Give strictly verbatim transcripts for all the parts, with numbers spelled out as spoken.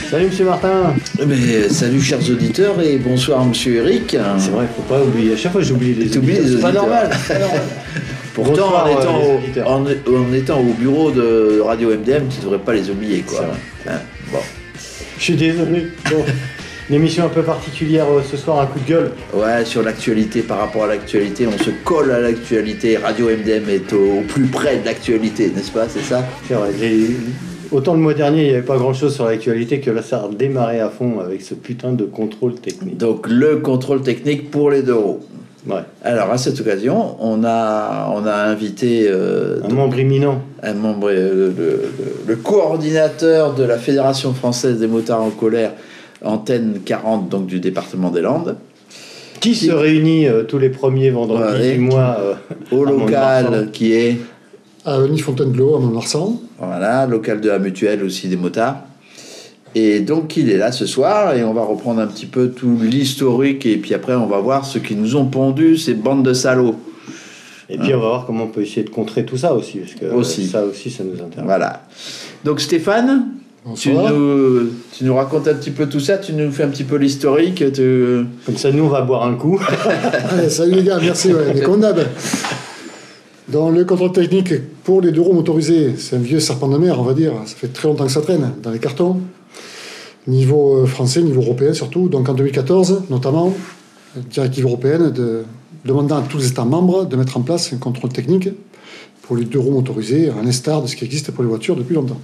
Salut Monsieur Martin. Mais, salut chers auditeurs et bonsoir Monsieur Eric. C'est vrai, faut pas oublier. À chaque fois j'oublie les auditeurs. Les c'est pas normal. Pourtant, bonsoir, en, étant euh, au, en, en étant au bureau de Radio M D M, tu ne devrais pas les oublier, quoi. Hein, bon. Je suis désolé. Bon. Une émission un peu particulière euh, ce soir, un coup de gueule. Ouais, sur l'actualité, par rapport à l'actualité, on se colle à l'actualité. Radio M D M est au, au plus près de l'actualité, n'est-ce pas? C'est ça? C'est vrai. Les... Autant le mois dernier, il n'y avait pas grand-chose sur l'actualité que là, ça a redémarré à fond avec ce putain de contrôle technique. Donc, le contrôle technique pour les deux roues. Ouais. Alors, à cette occasion, on a, on a invité... Euh, un donc, membre imminent. Un membre... Euh, le, le, le coordinateur de la Fédération française des motards en colère, Antenne quarante, donc du département des Landes. Qui, qui se réunit euh, tous les premiers vendredis ouais, du mois euh, au local, qui est... à Avenue-Fontainebleau, à Mont-Marsan. Voilà, local de la Mutuelle aussi des motards. Et donc il est là ce soir et on va reprendre un petit peu tout l'historique et puis après on va voir ceux qui nous ont pondu ces bandes de salauds. Et puis hein. on va voir comment on peut essayer de contrer tout ça aussi, parce que aussi. ça aussi ça nous intéresse. Voilà. Donc Stéphane, tu nous, tu nous racontes un petit peu tout ça, tu nous fais un petit peu l'historique. Tu... Comme ça nous on va boire un coup. Allez, salut les gars, merci, ouais, les condamnes. Dans le contrôle technique pour les deux roues motorisés, c'est un vieux serpent de mer, on va dire. Ça fait très longtemps que ça traîne dans les cartons. Niveau français, niveau européen surtout. Donc en deux mille quatorze, notamment, directive européenne de, demandant à tous les États membres de mettre en place un contrôle technique pour les deux roues motorisés, à l'instar de ce qui existe pour les voitures depuis longtemps.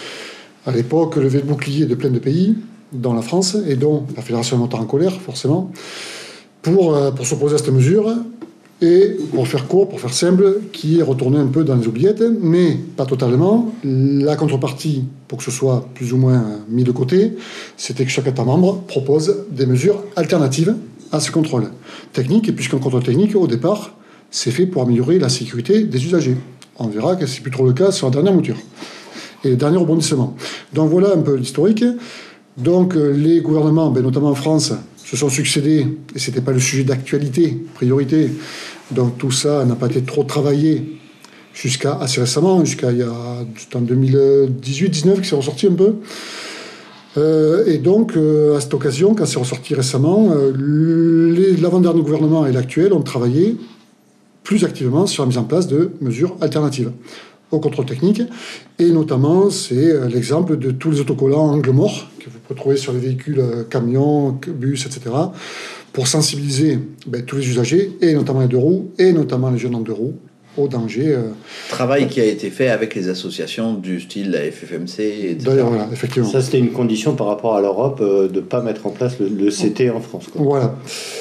À l'époque, levé de bouclier de plein de pays, dont la France et dont la Fédération des motards en colère, forcément, pour, pour s'opposer à cette mesure. Et pour faire court, pour faire simple, qui est retourné un peu dans les oubliettes, mais pas totalement. La contrepartie, pour que ce soit plus ou moins mis de côté, c'était que chaque État membre propose des mesures alternatives à ce contrôle technique, puisqu'un contrôle technique, au départ, c'est fait pour améliorer la sécurité des usagers. On verra que c'est plus trop le cas sur la dernière mouture et le dernier rebondissement. Donc voilà un peu l'historique. Donc les gouvernements, ben, notamment en France, se sont succédés, et ce n'était pas le sujet d'actualité, priorité. Donc tout ça n'a pas été trop travaillé jusqu'à assez récemment, jusqu'à il y a, en deux mille dix-huit dix-neuf, qui s'est ressorti un peu. Euh, et donc, euh, à cette occasion, quand c'est ressorti récemment, euh, les, l'avant-dernier gouvernement et l'actuel ont travaillé plus activement sur la mise en place de mesures alternatives au contrôle technique, et notamment c'est l'exemple de tous les autocollants angle mort que vous pouvez trouver sur les véhicules, camions, bus, et cetera, pour sensibiliser ben, tous les usagers, et notamment les deux roues, et notamment les jeunes en deux roues, au danger. Euh, Travail euh, qui a été fait avec les associations du style la F F M C, et cetera. D'ailleurs, voilà, effectivement. Ça, c'était une condition par rapport à l'Europe euh, de ne pas mettre en place le, le C T en France, quoi. Voilà.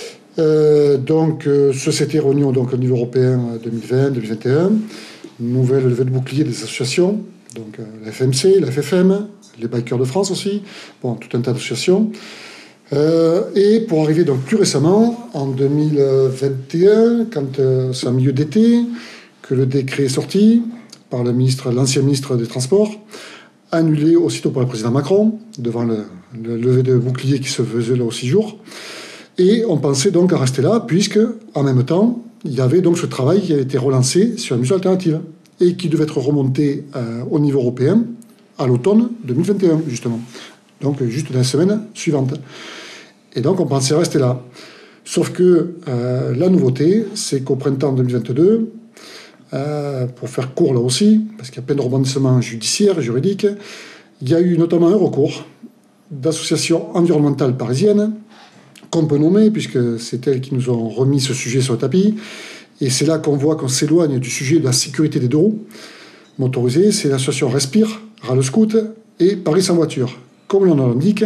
Euh, donc, euh, ce C T réunion donc, au niveau européen deux mille vingt deux mille vingt et un. Nouvelle levée de bouclier des associations, donc euh, la F M C, la F F M, les Bikers de France aussi, bon, tout un tas d'associations. Euh, et pour arriver donc plus récemment, en deux mille vingt et un, quand euh, c'est en milieu d'été, que le décret est sorti par le ministre, l'ancien ministre des Transports, annulé aussitôt par le président Macron, devant le, le levée de bouclier qui se faisait là aux six jours. Et on pensait donc à rester là, puisque, en même temps, il y avait donc ce travail qui a été relancé sur la mesure alternative et qui devait être remonté euh, au niveau européen à l'automne deux mille vingt et un, justement. Donc, juste dans la semaine suivante. Et donc, on pensait rester là. Sauf que euh, la nouveauté, c'est qu'au printemps deux mille vingt-deux, euh, pour faire court là aussi, parce qu'il y a plein de rebondissements judiciaires et juridiques, il y a eu notamment un recours d'associations environnementales parisiennes, qu'on peut nommer, puisque c'est elles qui nous ont remis ce sujet sur le tapis. Et c'est là qu'on voit qu'on s'éloigne du sujet de la sécurité des deux roues motorisées. C'est l'association Respire, Râle Scout et Paris sans voiture. Comme l'on l'indique,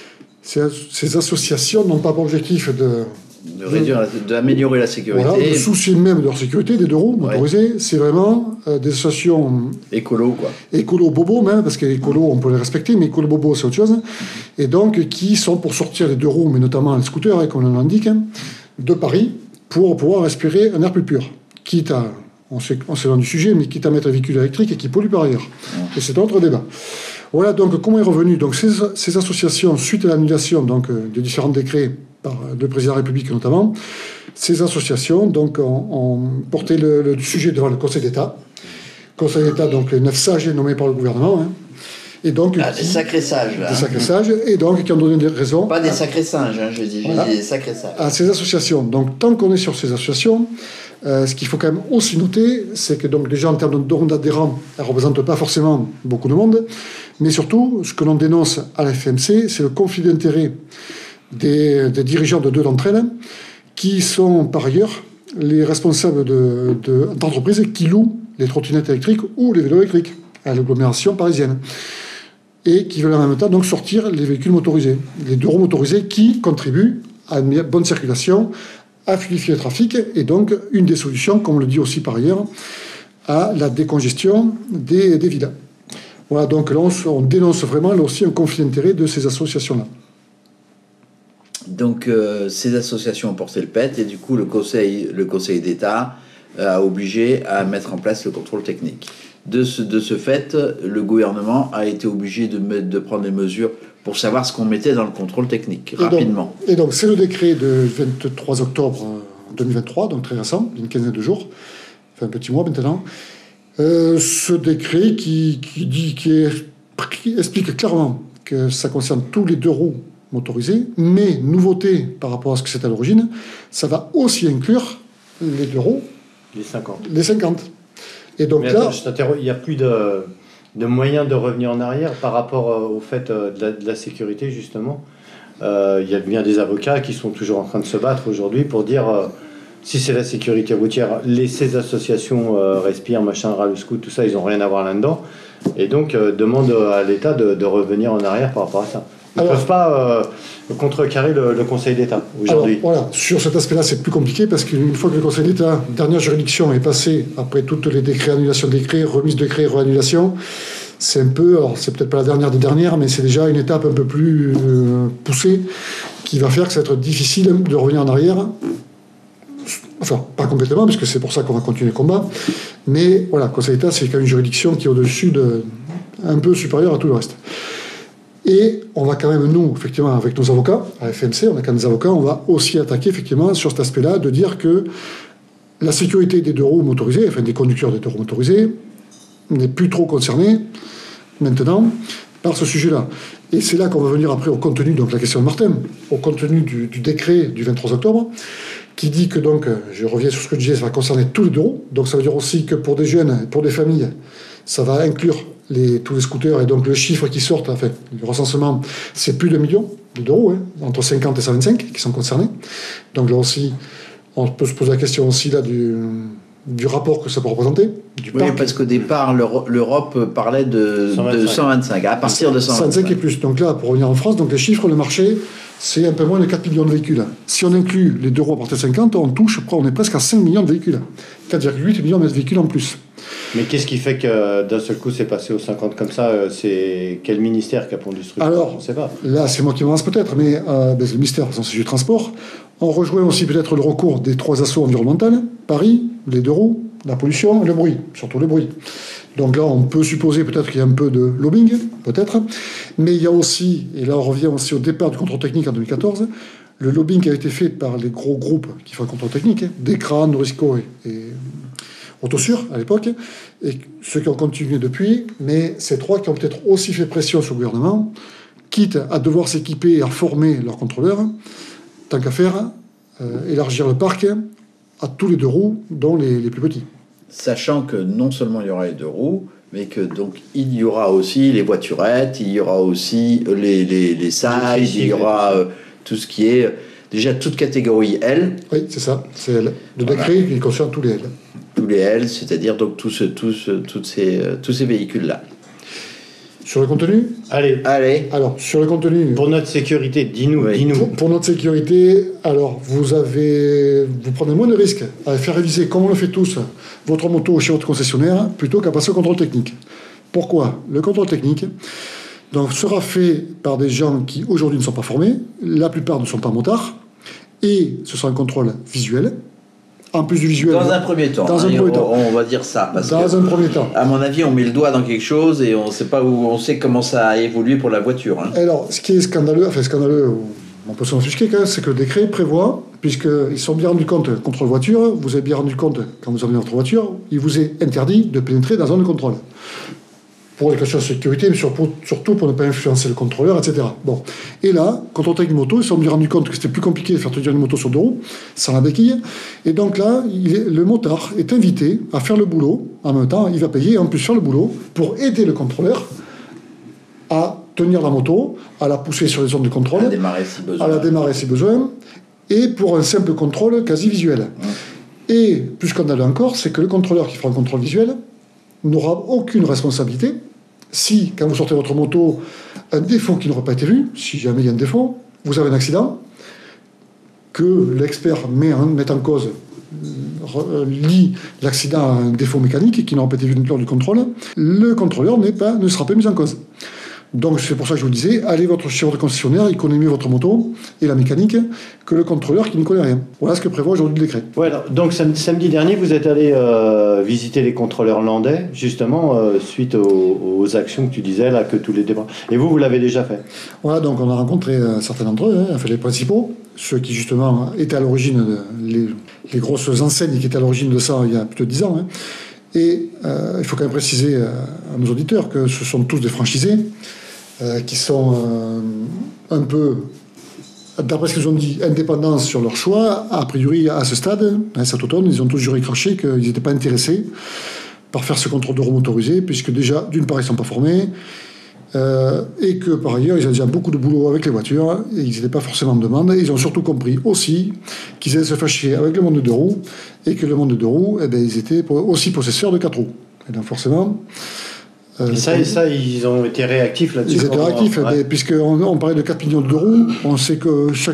ces associations n'ont pas pour objectif de... De réduire, d'améliorer la sécurité. Voilà, le souci même de leur sécurité, des deux roues motorisées, ouais. C'est vraiment euh, des associations... Écolo, quoi. Écolo bobo, même, parce que écolo, on peut les respecter, mais écolo bobo, c'est autre chose. Mm-hmm. Et donc, qui sont pour sortir les deux roues, mais notamment les scooters, hein, comme on l'indique, de Paris, pour pouvoir respirer un air plus pur. Quitte à... On s'éloigne du sujet, mais quitte à mettre un véhicule électrique et qui pollue par ailleurs. Mm-hmm. Et c'est un autre débat. Voilà, donc, comment est revenu donc, ces, ces associations, suite à l'annulation donc, de différents décrets, par le président de la République notamment, ces associations donc, ont, ont porté le, le sujet devant le Conseil d'État. Conseil d'État, donc les neuf sages nommés par le gouvernement, hein, Et donc, ah, des sacrés sages, là. Des sacrés sages, et donc qui ont donné des raisons. Pas des sacrés singes, hein, je dis, Voilà. je dis des sacrés sages. À ces associations. Donc, tant qu'on est sur ces associations, euh, ce qu'il faut quand même aussi noter, c'est que donc, déjà en termes de nombre d'adhérents, elles ne représentent pas forcément beaucoup de monde, mais surtout, ce que l'on dénonce à la F M C, c'est le conflit d'intérêts des, des dirigeants de deux d'entre elles, qui sont par ailleurs les responsables de, de, d'entreprises qui louent les trottinettes électriques ou les vélos électriques à l'agglomération parisienne, et qui veulent en même temps donc sortir les véhicules motorisés, les deux roues motorisés qui contribuent à une bonne circulation, à fluidifier le trafic, et donc une des solutions, comme on le dit aussi par ailleurs, à la décongestion des, des villes. Voilà, donc là on, on dénonce vraiment là aussi un conflit d'intérêts de ces associations-là. Donc euh, ces associations ont porté le P E T, et du coup le Conseil, le Conseil d'État a obligé à mettre en place le contrôle technique. De ce, de ce fait, le gouvernement a été obligé de, mettre, de prendre des mesures pour savoir ce qu'on mettait dans le contrôle technique, et rapidement. Donc, et donc, c'est le décret de vingt-trois octobre deux mille vingt-trois, donc très récent, d'une quinzaine de jours, enfin un petit mois maintenant. Euh, ce décret qui, qui, dit, qui, est, qui explique clairement que ça concerne tous les deux roues motorisés, mais nouveauté par rapport à ce que c'était à l'origine, ça va aussi inclure les deux roues. Les cinquante. Les cinquante. Et donc mais là, attends, je t'interromps, il n'y a plus de, de moyens de revenir en arrière par rapport euh, au fait euh, de, la, de la sécurité, justement. Euh, il y a bien des avocats qui sont toujours en train de se battre aujourd'hui pour dire euh, si c'est la sécurité routière, les, ces associations euh, Respire, machin, Râle Scout, tout ça, ils n'ont rien à voir là-dedans. Et donc, euh, demande à l'État de, de revenir en arrière par rapport à ça. Ils ne peuvent pas euh, contrecarrer le, le Conseil d'État aujourd'hui. Alors, voilà, sur cet aspect-là, c'est plus compliqué parce qu'une fois que le Conseil d'État, dernière juridiction, est passé, après toutes les décrets, annulation de décrets, remise de décrets, réannulation, c'est un peu, alors c'est peut-être pas la dernière des dernières, mais c'est déjà une étape un peu plus euh, poussée qui va faire que ça va être difficile de revenir en arrière. Enfin, pas complètement, parce que c'est pour ça qu'on va continuer le combat. Mais voilà, le Conseil d'État, c'est quand même une juridiction qui est au-dessus de, un peu supérieure à tout le reste. Et on va quand même, nous, effectivement, avec nos avocats, à F M C, on a quand même des avocats, on va aussi attaquer, effectivement, sur cet aspect-là, de dire que la sécurité des deux roues motorisés, enfin des conducteurs des deux roues motorisés, n'est plus trop concernée, maintenant, par ce sujet-là. Et c'est là qu'on va venir après au contenu, donc la question de Martin, au contenu du, du décret du vingt-trois octobre, qui dit que, donc, je reviens sur ce que je disais, ça va concerner tous les deux roues. Donc ça veut dire aussi que pour des jeunes, pour des familles, ça va inclure les, tous les scooters, et donc le chiffre qui sort, enfin, le recensement, c'est plus d'un million de deux roues, hein, entre cinquante et cent vingt-cinq qui sont concernés. Donc là aussi, on peut se poser la question aussi là du, du rapport que ça peut représenter. Du oui, parc. parce qu'au départ, l'Europe parlait de cent vingt-cinq. De cent vingt-cinq, à partir de cent vingt-cinq. cent vingt-cinq et plus. Donc là, pour revenir en France, donc les chiffres, le marché, c'est un peu moins de quatre millions de véhicules. Si on inclut les deux roues à partir de cinquante, on touche, on est presque à cinq millions de véhicules. quatre virgule huit millions de véhicules en plus. Mais qu'est-ce qui fait que d'un seul coup c'est passé aux cinquante comme ça? C'est quel ministère qui a pondu ce truc? Alors, on ne sait pas. Là, c'est moi qui m'avance peut-être, mais euh, ben, c'est le ministère, c'est du transport. On rejoint aussi peut-être le recours des trois assauts environnementales, Paris, les deux roues, la pollution et le bruit, surtout le bruit. Donc là, on peut supposer peut-être qu'il y a un peu de lobbying, peut-être, mais il y a aussi, et là on revient aussi au départ du contrôle technique en deux mille quatorze, le lobbying qui a été fait par les gros groupes qui font le contrôle technique, hein, Decra, Norisco et, et Autosur à l'époque, et ceux qui ont continué depuis, mais ces trois qui ont peut-être aussi fait pression sur le gouvernement, quitte à devoir s'équiper et à former leurs contrôleurs, tant qu'à faire, euh, élargir le parc à tous les deux roues, dont les, les plus petits. Sachant que non seulement il y aura les deux roues, mais que donc il y aura aussi les voiturettes, il y aura aussi les, les, les sides, il y aura euh, tout ce qui est déjà toute catégorie L. Oui, c'est ça, c'est L. Le décret qui concerne tous les L. Tous les L, c'est-à-dire donc tous, tous, toutes ces, tous ces véhicules-là. Sur le contenu ? Allez. Allez. Alors, sur le contenu... Pour notre sécurité, dis-nous, oui. dis-nous. Pour, pour notre sécurité, alors, vous avez... Vous prenez moins de risques à faire réviser, comme on le fait tous, votre moto chez votre concessionnaire, plutôt qu'à passer au contrôle technique. Pourquoi ? Le contrôle technique donc, sera fait par des gens qui, aujourd'hui, ne sont pas formés. La plupart ne sont pas motards. Et ce sera un contrôle visuel. En plus du visuel. Dans un premier temps. Dans hein, un premier temps. On va dire ça. Parce dans que, un premier temps. À mon avis, on met le doigt dans quelque chose et on sait pas où, on sait comment ça a évolué pour la voiture. Hein. Alors, ce qui est scandaleux, enfin scandaleux, on peut s'en offusquer quand même, c'est que le décret prévoit, puisqu'ils sont bien rendus compte contre voiture, vous avez bien rendu compte quand vous avez votre voiture, il vous est interdit de pénétrer dans la zone de contrôle. pour les questions de sécurité, mais surtout, surtout pour ne pas influencer le contrôleur, et cetera. Bon. Et là, contrôle technique moto, ils se sont rendu compte que c'était plus compliqué de faire tenir une moto sur deux roues, sans la béquille. Et donc là, il est, le motard est invité à faire le boulot. En même temps, il va payer et en plus faire le boulot pour aider le contrôleur à tenir la moto, à la pousser sur les zones de contrôle, à la démarrer si besoin, à la démarrer si besoin, et pour un simple contrôle quasi visuel. Mmh. Et plus scandaleux encore, c'est que le contrôleur qui fera un contrôle visuel n'aura aucune responsabilité si, quand vous sortez votre moto, un défaut qui n'aurait pas été vu, si jamais il y a un défaut, vous avez un accident, que l'expert met en, met en cause, euh, lie l'accident à un défaut mécanique qui n'aura pas été vu lors du contrôle, le contrôleur n'est pas, ne sera pas mis en cause. Donc c'est pour ça que je vous disais, allez votre, chez votre concessionnaire, il connaît mieux votre moto et la mécanique que le contrôleur qui ne connaît rien. Voilà ce que prévoit aujourd'hui le décret. Ouais, alors, donc sam- samedi dernier, vous êtes allé euh, visiter les contrôleurs landais, justement, euh, suite aux, aux actions que tu disais, là, que tous les débats. Et vous, vous l'avez déjà fait? Voilà, donc on a rencontré euh, certains d'entre eux, hein, enfin les principaux, ceux qui justement étaient à l'origine, de, les, les grosses enseignes qui étaient à l'origine de ça il y a plus de dix ans. Hein. Et euh, il faut quand même préciser euh, à nos auditeurs que ce sont tous des franchisés euh, qui sont euh, un peu, d'après ce qu'ils ont dit, indépendants sur leur choix. A priori, à ce stade, hein, cet automne, ils ont tous juré craché qu'ils n'étaient pas intéressés par faire ce contrôle de roue motorisée, puisque déjà, d'une part, ils ne sont pas formés, euh, et que par ailleurs, ils ont déjà beaucoup de boulot avec les voitures, et ils n'étaient pas forcément en demande. Et ils ont surtout compris aussi qu'ils allaient se fâcher avec le monde de deux roues, et que le monde de deux roues, eh bien, ils étaient aussi possesseurs de quatre roues. Et donc forcément... Euh, et ça, et ça, ils ont été réactifs là-dessus. Ils étaient réactifs, ouais. Puisqu'on on parlait de quatre millions de deux roues, on sait que chaque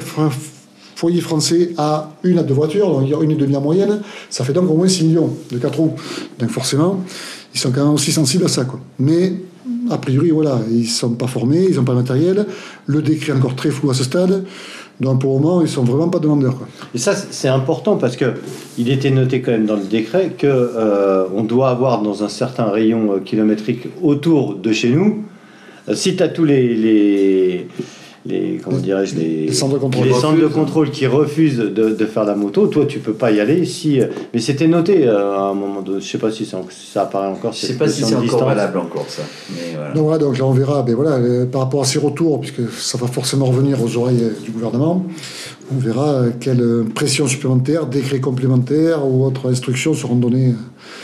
foyer français a une à deux voitures, donc il y a une et demie en moyenne, ça fait donc au moins six millions de quatre roues. Donc forcément, ils sont quand même aussi sensibles à ça, quoi. Mais a priori, voilà, ils ne sont pas formés, ils n'ont pas le matériel, le décret est encore très flou à ce stade, donc pour le moment, ils ne sont vraiment pas demandeurs, quoi. Et ça, c'est important parce que il était noté quand même dans le décret que euh, on doit avoir dans un certain rayon euh, kilométrique autour de chez nous. Euh, si tu as tous les, les les comment dirais-je les, les centres de contrôle, les centres de contrôle qui refusent de, de faire la moto, toi tu peux pas y aller. Si mais c'était noté euh, à un moment donné, je sais pas si, si ça apparaît encore. Je sais pas si c'est encore valable encore ça. Mais voilà. Donc voilà, donc là on verra. Ben voilà, euh, par rapport à ces retours, puisque ça va forcément revenir aux oreilles du gouvernement, on verra euh, quelle pression supplémentaire, décrets complémentaires ou autres instructions seront données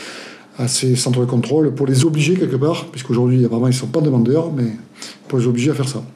à ces centres de contrôle pour les obliger quelque part, puisqu'aujourd'hui apparemment ils sont pas demandeurs, mais pour les obliger à faire ça.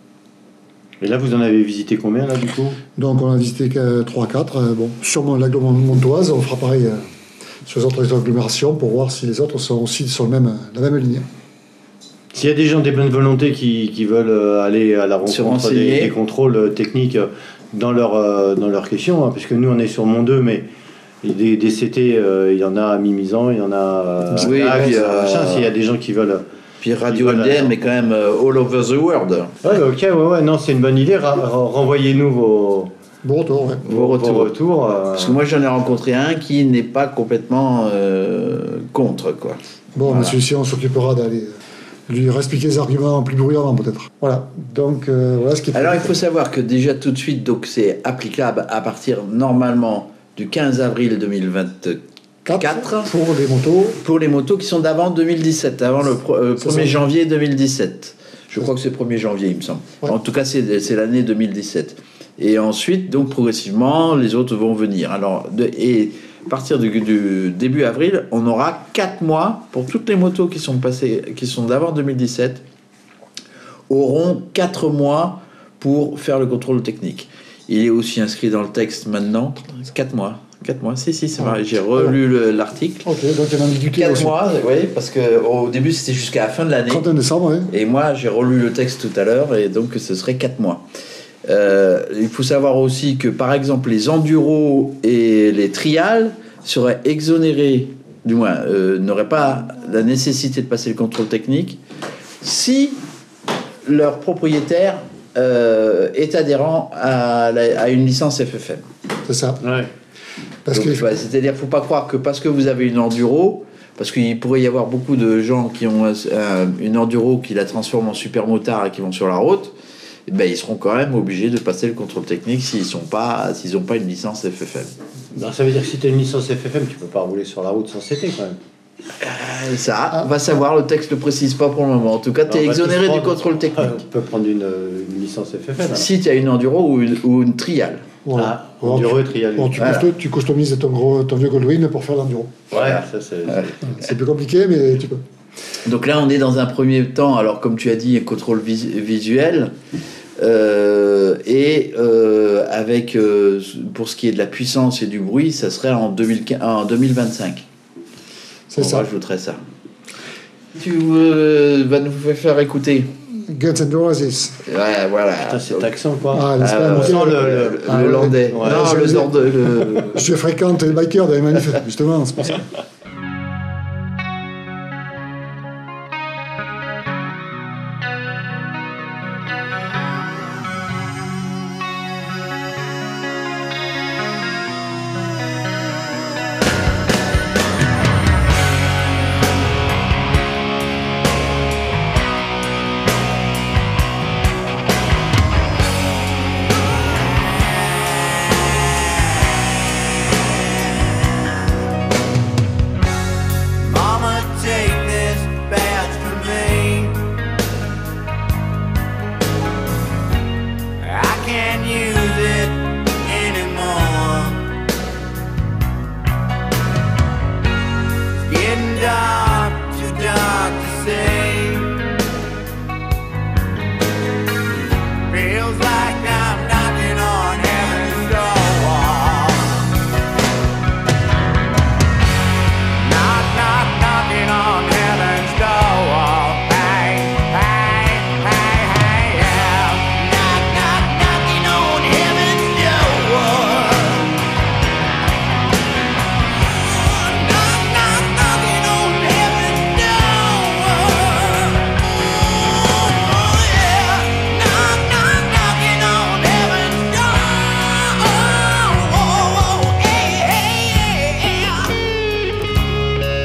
Et là, vous en avez visité combien, là, du coup? Donc, on a visité trois quatre. Euh, bon, sûrement l'agglomération montoise. On fera pareil euh, sur les autres agglomérations pour voir si les autres sont aussi sur le même, la même ligne. S'il y a des gens des bonnes volontés qui, qui veulent aller à la rencontre des, des contrôles techniques dans leur, euh, dans leur question, hein, parce que nous, on est sur Mont deux, mais des, des C T, euh, il y en a à Mimizan, il y en a euh, oui, à Axe, euh, machin. S'il y a des gens qui veulent... Puis Radio L D M est quand même uh, all over the world. Ouais, ok, ouais, ouais, non, c'est une bonne idée. Ra- renvoyez-nous vos, Bon retour, ouais. vos retours. Vos retours euh... Parce que moi, j'en ai rencontré un qui n'est pas complètement euh, contre, quoi. Bon, voilà. mais celui-ci, on s'occupera d'aller lui expliquer les arguments plus bruyamment, peut-être. Voilà. Donc, euh, voilà ce qui est... Alors, il faut savoir que déjà, tout de suite, donc c'est applicable à partir, normalement, du quinze avril deux mille vingt-quatre. Pour les motos. Pour les motos qui sont d'avant deux mille dix-sept, avant le euh, premier janvier deux mille dixsept. Je crois que c'est le premier janvier, il me semble. Ouais. En tout cas, c'est, c'est l'année deux mille dix-sept. Et ensuite, donc progressivement, les autres vont venir. Alors, de, et à partir du, du début avril, on aura quatre mois pour toutes les motos qui sont passées, qui sont d'avant deux mille dix-sept, auront quatre mois pour faire le contrôle technique. Il est aussi inscrit dans le texte maintenant, quatre mois. quatre mois, si, si, c'est vrai. J'ai relu le, l'article. Ok, donc il y a une ambiguïté. quatre mois, oui, parce qu'au début c'était jusqu'à la fin de l'année. trente et un décembre, oui. Et moi j'ai relu le texte tout à l'heure, et donc ce serait quatre mois. Euh, il faut savoir aussi que par exemple les enduros et les trials seraient exonérés, du moins, euh, n'auraient pas la nécessité de passer le contrôle technique si leur propriétaire euh, est adhérent à, la, à une licence F F M. C'est ça. Ouais. Parce Donc, que... bah, c'est-à-dire qu'il ne faut pas croire que parce que vous avez une enduro, parce qu'il pourrait y avoir beaucoup de gens qui ont euh, une enduro qui la transforment en super motard et qui vont sur la route, et ben, ils seront quand même obligés de passer le contrôle technique s'ils n'ont pas, s'ils n'ont pas une licence F F M. Non, ça veut dire que si tu as une licence F F M, tu ne peux pas rouler sur la route sans C T quand même. Euh, ça, ah, on va savoir, le texte ne le précise pas pour le moment. En tout cas, tu es exonéré du contrôle technique. Tu peux prendre une, une licence F F L. Alors. Si tu as une enduro ou une, ou une trial. Voilà. Ah, enduro et trial. Bon, tu, voilà. custo- tu customises ton, gros, ton vieux Goldwyn pour faire l'enduro. Ouais, voilà. ça c'est... Ouais. C'est, c'est plus compliqué, mais tu peux. Donc là, on est dans un premier temps, alors comme tu as dit, contrôle vis- visuel. Euh, et euh, avec, euh, pour ce qui est de la puissance et du bruit, ça serait en, deux mille quinze, en deux mille vingt-cinq. C'est on ça. rajouterait ça. Tu euh, vas nous faire écouter Guns and Roses. Ouais, voilà. Putain, cet accent, quoi. Ah, Ah, l'Espagne. on sent le, le, le, Ah, le ouais. landais. Ouais. Non, Je le vais- nord de... Le... Je fréquente les bikers dans les manifs, justement, c'est pour ça. Mama, take this badge from me. I can't use it anymore. It's getting dark, too dark to see. Feels like I'm knocking on heaven's door. Knock, knock, knocking on heaven's door. Hey, hey, hey, hey, yeah. Knock, knock, knocking on heaven's door. Knock, knock, knocking on heaven's door. Oh, yeah. Knock, knock, knocking on heaven's door. Oh, hey, hey, yeah.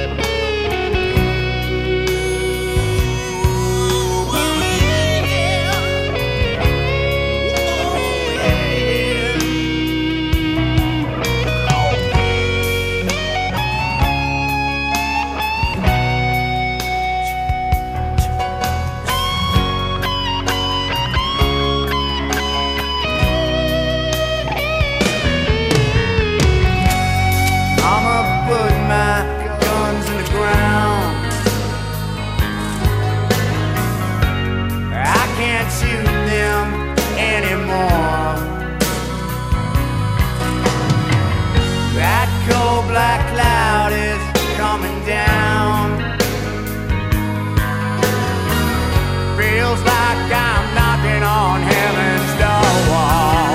I'ma put my guns in the ground. I can't shoot them anymore. That cold black cloud is coming down. Feels like I'm knocking on heaven's door.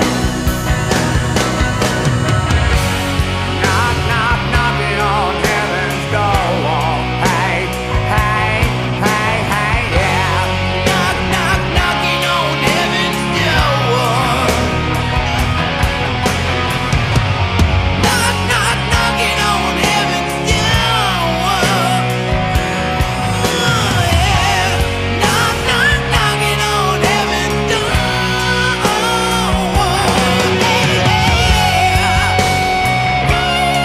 Knock, knock, knocking on heaven's door. Hey, hey, hey, hey, yeah. Knock, knock, knocking on heaven's door. Knock, knock, knocking on heaven's door. Yeah. Knock, knock, knocking on heaven's door. Hey, yeah.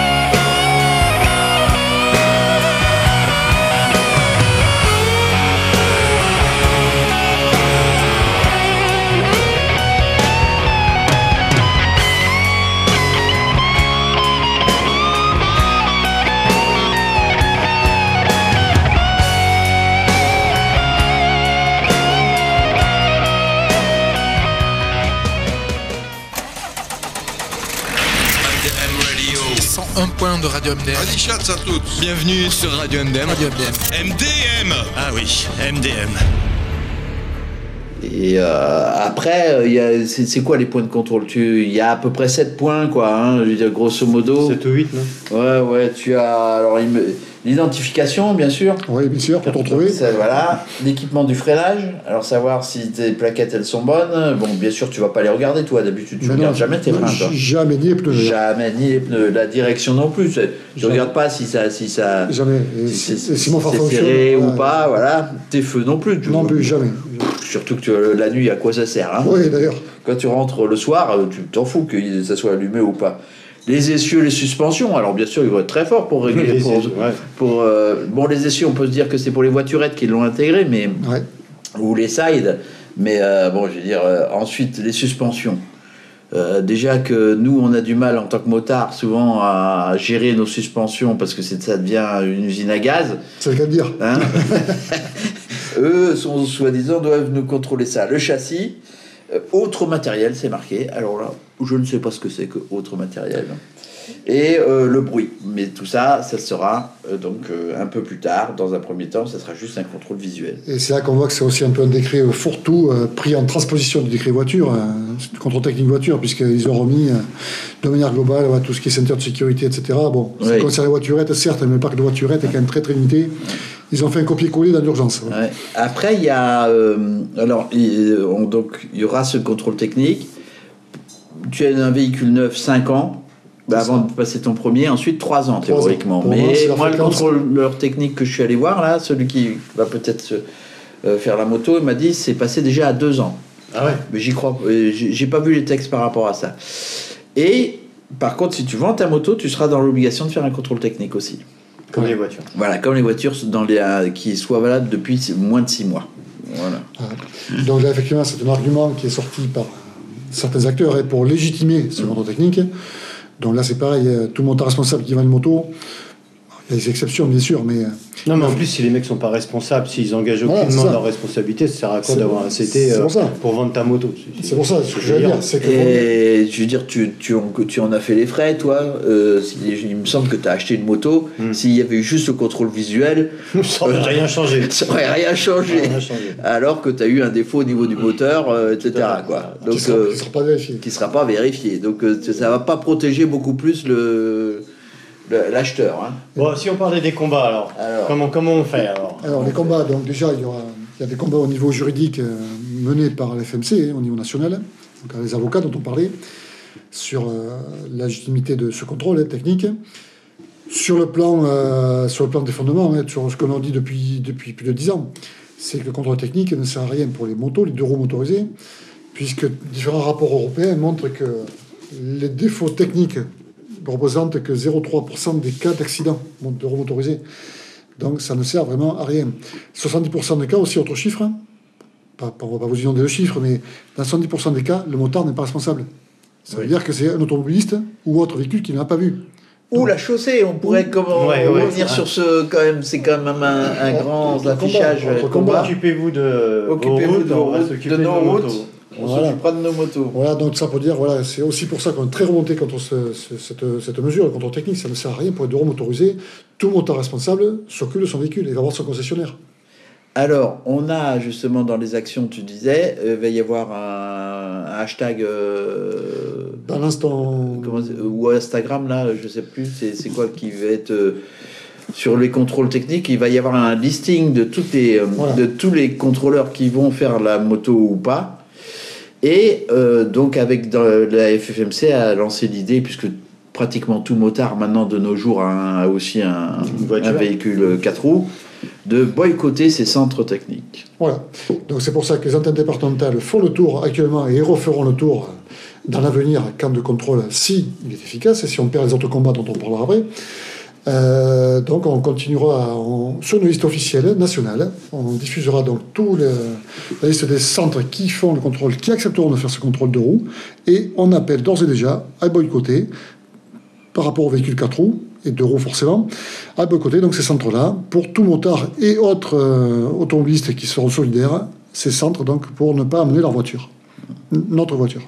M D M Radio. cent un point de Radio M D M. Allez, chats à toutes. Bienvenue sur Radio M D M. Radio M D M. M D M. Ah oui, M D M. Et euh, après, euh, il y a- c'est, c'est quoi les points de contrôle? Tu, il y a à peu près sept points, quoi, hein, je veux dire, grosso modo. sept ou huit, non? Ouais, ouais, tu as alors, il me- l'identification, bien sûr. Oui, bien sûr, pour te retrouver. Ça, voilà. L'équipement du freinage. Alors, savoir si tes plaquettes, elles sont bonnes. Bon, bien sûr, tu vas pas les regarder, toi. D'habitude, tu Mais regardes non, jamais tes freins, toi. Jamais ni les pneus. d'ailleurs. Jamais, ni les pneus. La direction non plus. C'est- Tu Jamais. regardes pas si ça, si ça, Jamais. Et si si, c'est, si mon si phare c'est fonctionne. serré ou voilà. pas, voilà. Tes feux non plus. Tu Non vois. plus, jamais. Surtout que tu- la nuit, à quoi ça sert, hein? Oui, d'ailleurs. Quand tu rentres le soir, euh, tu t'en fous que ça soit allumé ou pas. Les essieux, les suspensions, alors bien sûr, ils vont être très forts pour régler. Les pour, essieux, ouais. pour, euh, bon, les essieux, on peut se dire que c'est pour les voiturettes qui l'ont intégré, mais Ouais. ou les sides, mais euh, bon, je veux dire, euh, ensuite, les suspensions. Euh, déjà que nous, on a du mal en tant que motard souvent à gérer nos suspensions parce que c'est, ça devient une usine à gaz. C'est le cas de dire. Hein. Eux, sont, soi-disant, doivent nous contrôler ça. Le châssis, euh, autre matériel, c'est marqué. Alors là, je ne sais pas ce que c'est que autre matériel. Et euh, le bruit. Mais tout ça, ça sera euh, donc euh, un peu plus tard. Dans un premier temps, ça sera juste un contrôle visuel. Et c'est là qu'on voit que c'est aussi un peu un décret euh, fourre-tout euh, pris en transposition du décret voiture, euh, du contrôle technique voiture, puisqu'ils ont remis euh, de manière globale ouais, tout ce qui est ceinture de sécurité, et cetera. Bon, ça Oui. concerne les voiturettes, certes, mais le parc de voiturettes est quand même très très limité. Ils ont fait un copier-coller dans l'urgence. Ouais. Ouais. Après, il y a. Euh, alors, il, on- donc, il y aura ce contrôle technique. Tu as un véhicule neuf, cinq ans. Bah, C'est avant ça. de passer ton premier, ensuite trois ans Trois ans. théoriquement. Pour moi, Mais c'est la moi, le fréquence. contrôleur technique que je suis allé voir, là, celui qui va peut-être se, euh, faire la moto, il m'a dit c'est passé déjà à deux ans. Ah ouais. Mais j'y crois, euh, j'ai j'ai pas vu les textes par rapport à ça. Et par contre, si tu vends ta moto, tu seras dans l'obligation de faire un contrôle technique aussi. Comme les voitures. Voilà, comme les voitures dans les, euh, qui soient valables depuis moins de six mois. Voilà. Ouais. Donc là, effectivement, c'est un argument qui est sorti par certains acteurs et pour légitimer ce contrôle technique. Donc là, c'est pareil, euh, tout montant responsable qui vend une moto, il y a des exceptions, bien sûr, mais... euh, Non, mais en plus, si les mecs sont pas responsables, s'ils engagent Voilà, aucunement c'est ça. leur responsabilité, ça sert à quoi C'est- d'avoir un C T c'est euh, pour ça. pour vendre ta moto? C'est pour ça, ce que je veux dire, c'est que... Et je veux dire, tu, tu, en, tu en as fait les frais, toi. Euh, si- il me semble que tu as acheté une moto. Mm. S'il y avait eu juste le contrôle visuel, Ça n'aurait rien changé. ça n'aurait rien changé. Rien changé. Alors que tu as eu un défaut au niveau du moteur, euh, et cetera. fait. Quoi. qui Donc, ne sera, euh, qui sera pas vérifié. qui ne sera pas vérifié. Donc, euh, ça ne va pas protéger beaucoup plus le, le- l'acheteur. Hein. Bon, si on parlait des combats, alors, Alors. Comment, comment on fait alors Alors, les combats, donc déjà, il y, aura, il y a des combats au niveau juridique euh, menés par l'F M C, hein, au niveau national, donc les avocats dont on parlait, sur euh, la légitimité de ce contrôle hein, technique. Sur le plan, euh, sur le plan des fondements, hein, sur ce que l'on dit depuis, depuis plus de dix ans, c'est que le contrôle technique ne sert à rien pour les motos, les deux roues motorisées, puisque différents rapports européens montrent que les défauts techniques représentent que zéro virgule trois pour cent des cas d'accident de roues motorisées. Donc ça ne sert vraiment à rien. soixante-dix pour cent des cas, aussi autre chiffre, hein, pas, pas- on ne va pas vous inonder le chiffre, mais dans soixante-dix pour cent des cas, le motard n'est pas responsable. Ça veut Oui. dire que c'est un automobiliste ou autre véhicule qui ne l'a pas vu. Ou la chaussée, on pourrait comment, Ouais, ouais, revenir ouais. sur ce, quand même, c'est quand même un, un grand Entre affichage. combat, entre euh, combat. combat. Occupez-vous de vos Occupez-vous routes, de, on nos va routes, s'occuper de nos routes. motos. On Voilà. s'occupera de nos motos. Voilà, donc ça pour dire, voilà, c'est aussi pour ça qu'on est très remonté contre ce- ce- cette, cette mesure, le contrôle technique, ça ne sert à rien pour les deux roues motorisées. Tout motard responsable s'occupe de son véhicule et va voir son concessionnaire. Alors, on a justement dans les actions, tu disais, il va y avoir un, un hashtag euh, Dans l'instant. comment c'est- ou Instagram, là, je sais plus, c'est, c'est quoi qui va être euh, sur les contrôles techniques. Il va y avoir un listing de, toutes les, euh, Voilà. de tous les contrôleurs qui vont faire la moto ou pas. Et euh, donc, avec dans, la F F M C a lancé l'idée, puisque pratiquement tout motard maintenant de nos jours a, un- a aussi un, Une voiture. un véhicule quatre roues, de boycotter ces centres techniques. Voilà. Donc c'est pour ça que les antennes départementales font le tour actuellement et referont le tour dans l'avenir quand de contrôle, si il est efficace, et si on perd les autres combats dont on parlera après. Euh, donc on continuera on- sur une liste officielle nationale. On diffusera donc tout le, la liste des centres qui font le contrôle, qui accepteront de faire ce contrôle de roues, et on appelle d'ores et déjà à boycotter par rapport aux véhicules quatre roues et deux roues forcément, à boycotter donc ces centres-là pour tout motard et autres euh, automobilistes qui seront solidaires, ces centres donc pour ne pas amener leur voiture, n- notre voiture.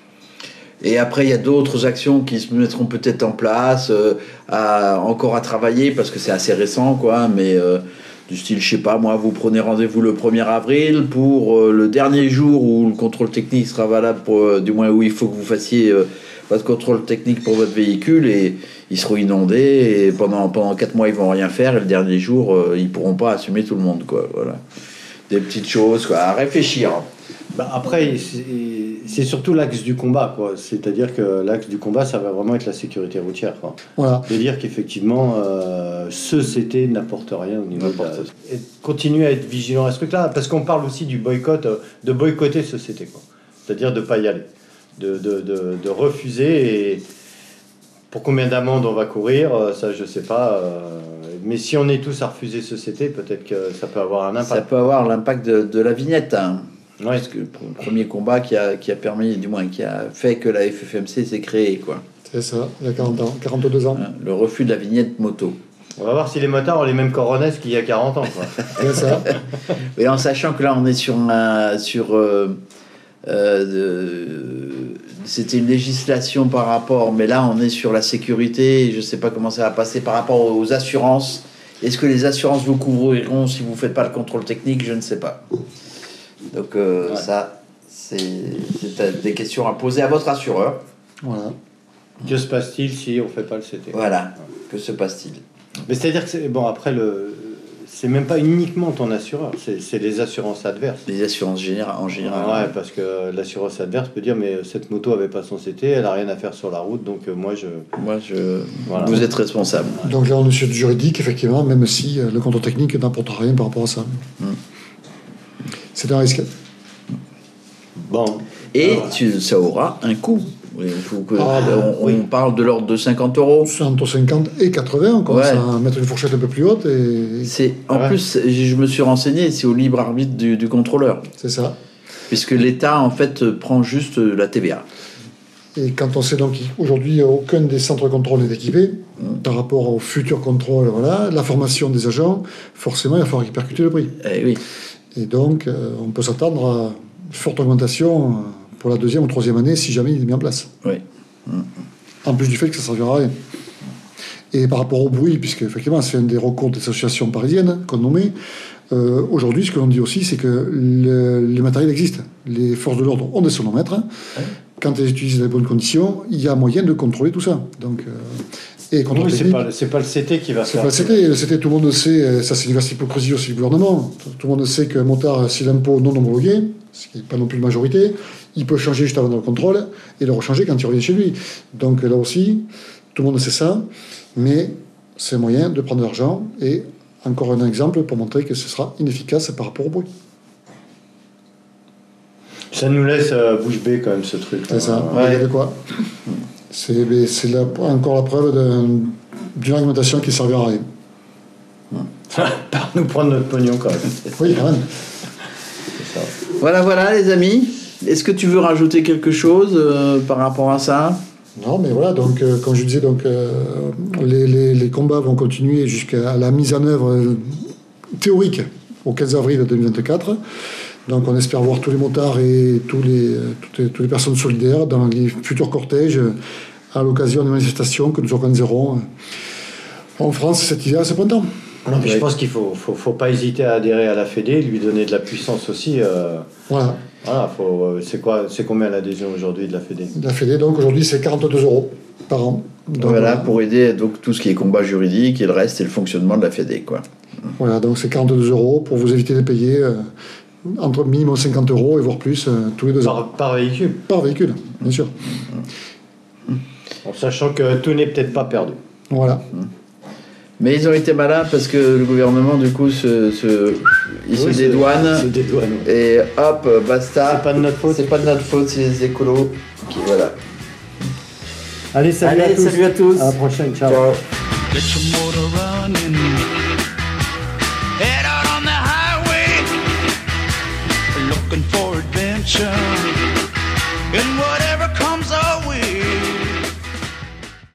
Et après, il y a d'autres actions qui se mettront peut-être en place, euh, à, encore à travailler, parce que c'est assez récent, quoi, mais euh, du style, je sais pas, moi, vous prenez rendez-vous le premier avril pour euh, le dernier jour où le contrôle technique sera valable, pour, euh, du moins où il faut que vous fassiez euh, votre contrôle technique pour votre véhicule, et ils seront inondés, et pendant, pendant quatre mois, ils vont rien faire, et le dernier jour, euh, ils pourront pas assumer tout le monde, quoi, voilà. Des petites choses, quoi, à réfléchir. Bah, après, c'est, c'est surtout l'axe du combat, quoi. C'est-à-dire que l'axe du combat, ça va vraiment être la sécurité routière, quoi. Voilà. De dire qu'effectivement, euh, ce C T n'apporte rien au niveau de la... N'apporte. Et continuer à être vigilant à ce truc-là, parce qu'on parle aussi du boycott, euh, de boycotter ce C T, quoi. C'est-à-dire de ne pas y aller, de, de, de, de refuser et... Pour combien d'amendes on va courir, euh, ça je sais pas. euh, mais si on est tous à refuser ce C T, peut-être que ça peut avoir un impact. Ça peut avoir l'impact de, de la vignette. Hein. Ouais. Parce que le pr- premier combat qui a, qui a permis, du moins qui a fait que la F F M C s'est créée, quoi. C'est ça, il y a quarante ans, quarante-deux ans. Hein, le refus de la vignette moto. On va voir si les motards ont les mêmes coronesses qu'il y a quarante ans. Quoi. C'est ça. Et en sachant que là, on est sur un, sur euh, euh, de- c'était une législation par rapport, mais là, on est sur la sécurité. Je sais pas comment ça va passer par rapport aux assurances. Est-ce que les assurances vous couvriront si vous faites pas le contrôle technique? Je ne sais pas. Donc euh, Ouais. ça, c'est c'est des questions à poser à votre assureur. Voilà. Que se passe-t-il si on fait pas le C T? Voilà. Que se passe-t-il? Mais c'est-à-dire que c'est, bon, après, le, c'est même pas uniquement ton assureur, c'est, c'est les assurances adverses. Les assurances générales, en général. Ouais, parce que l'assurance adverse peut dire mais cette moto avait pas son C T, elle a rien à faire sur la route, donc euh, moi je. Moi, je. Voilà. Vous êtes responsable. Donc là, on est sur du juridique, effectivement, même si euh, le contrôle technique n'apporte rien par rapport à ça. Mm. C'est un risque. Bon. Et Alors, tu- ça aura un coût. Oui, il faut que- Ah, on, oui. on parle de l'ordre de cinquante euros. Entre cinquante et quatre-vingts, on commence Ouais. à mettre une fourchette un peu plus haute, et C'est en Ah ouais. plus, je me suis renseigné, c'est au libre arbitre du, du contrôleur, c'est ça. puisque l'État en fait prend juste la T V A. Et quand on sait donc qu'aujourd'hui, aucun des centres de contrôle n'est équipé, par rapport au futur contrôle, voilà, la formation des agents, forcément, il va falloir répercuter le prix. Eh oui. Et donc, euh, on peut s'attendre à une forte augmentation euh, pour la deuxième ou troisième année si jamais il est mis en place. Oui. En plus du fait que ça ne servira à rien. Et par rapport au bruit, puisque effectivement c'est un des recours des associations parisiennes qu'on nommait, euh, aujourd'hui ce que l'on dit aussi c'est que le, les matériels existent. Les forces de l'ordre ont des sonomètres. Quand elles utilisent les bonnes conditions, il y a moyen de contrôler tout ça. Donc, euh, et contrôle oui, c'est technique, pas, le- c'est pas le C T qui va c'est faire. pas le C T. Le C T, tout le monde sait, euh, ça c'est une vaste hypocrisie aussi du gouvernement. Tout le monde sait qu'un motard, s'il a l'impôt non homologué, ce qui n'est pas non plus la majorité, il peut changer juste avant le contrôle et le rechanger quand il revient chez lui. Donc là aussi, tout le monde sait ça, mais c'est un moyen de prendre de l'argent et encore un exemple pour montrer que ce sera inefficace par rapport au bruit. Ça nous laisse euh, bouche bée quand même ce truc. C'est ça, Ouais. regardez quoi. C'est mais c'est la- encore la preuve d'un- d'une argumentation qui ne servira à rien. Par nous prendre notre pognon quand même. Oui, quand même. C'est ça. Voilà, voilà, les amis. Est-ce que tu veux rajouter quelque chose euh, par rapport à ça? Non, mais voilà, donc, euh, comme je disais, donc, euh, les, les- les combats vont continuer jusqu'à la mise en œuvre euh, théorique au quinze avril deux mille vingt-quatre. Donc, on espère voir tous les motards et tous les, euh, toutes, les, toutes les personnes solidaires dans les futurs cortèges euh, à l'occasion des manifestations que nous organiserons euh, en France cet hiver et ce printemps. Non, mais je Ouais. pense qu'il faut, faut, faut pas hésiter à adhérer à la Fédé, lui donner de la puissance aussi. euh, Voilà, voilà, faut, euh, c'est quoi, c'est combien l'adhésion aujourd'hui de la Fédé? la Fédé, donc aujourd'hui, c'est quarante-deux euros par an. Donc, Voilà, pour aider donc tout ce qui est combat juridique et le reste, c'est le fonctionnement de la Fédé, quoi. Voilà, donc c'est quarante-deux euros pour vous éviter de payer euh, entre minimum cinquante euros et voire plus euh, tous les deux ans. Par, par véhicule, Par véhicule, bien sûr. en sachant que tout n'est peut-être pas perdu. Voilà. Mais ils ont été malins parce que le gouvernement, du coup, se, se, il se Oui, c'est- dédouane. se dédouane, ouais. Et hop, basta. C'est pas de notre faute. C'est pas de notre faute, c'est les écolos. qui voilà. Allez, salut Allez, à tous. salut à tous. À la prochaine, ciao. Ciao. Get your motor running. Head out on the highway, looking for adventure. And whatever comes our way,